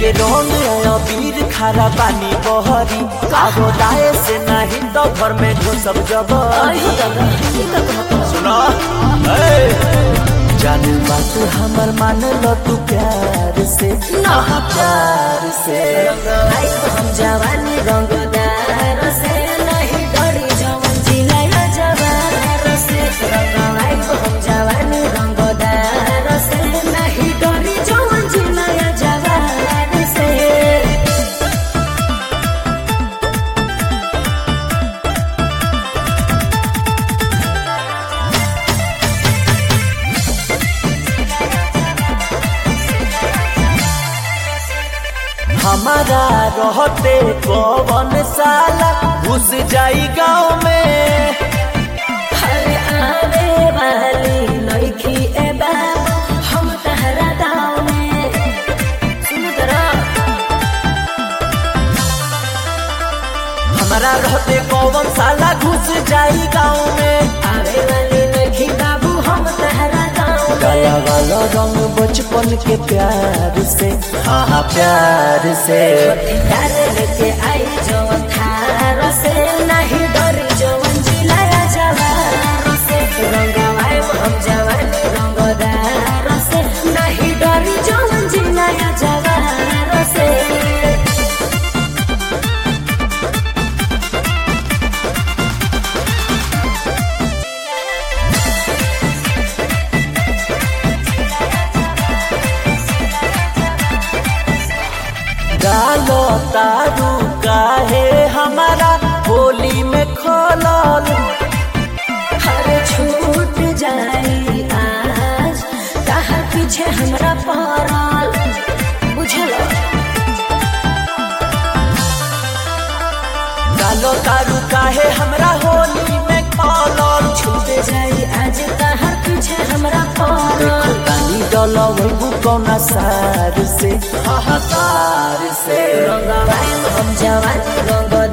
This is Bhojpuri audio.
लेके रंग आया वीर खारा पानी बहरी कागो दाए से नहीं तो घर में जो सब जबर सुना जान बात हमर मान लो तू प्यार से ना प्यार से हम जवानी रंगदार से नहीं डरी जवन जिलाया जवार से हम जवानी रंगदार से नहीं डरी जवन जिलाया जवार से हमारा रहते कौन साला घुस जाई गाँव में हरे आवे वाली लड़की ए बाबू हम तहरा गाँव में सुन तरा हमारा रहते कौन साला घुस जाई गाँव में आवे वाली लड़की बाबू हम तहरा गाँव में गला वाला रंग बचपन के प्यार से हाँ प्यार से प्यार लेके आई जवन थार से नहीं डरी जवन जिलाया जवार से रंगवाए हम जवानी रंगदार से नहीं डरी जवन जिलाया जवार से डालो तारू काहे हमारा होली में खोलल हर छूट जाई आज कहा पीछे हमरा पड़ल बुझल डालो तारू काहे हमरा होली में खोलल छूट जाई आज कहा पीछे हमरा पड़ल पानी डालो वही कौना सार से हाँ सार से रंगवाए हम जवानी रंग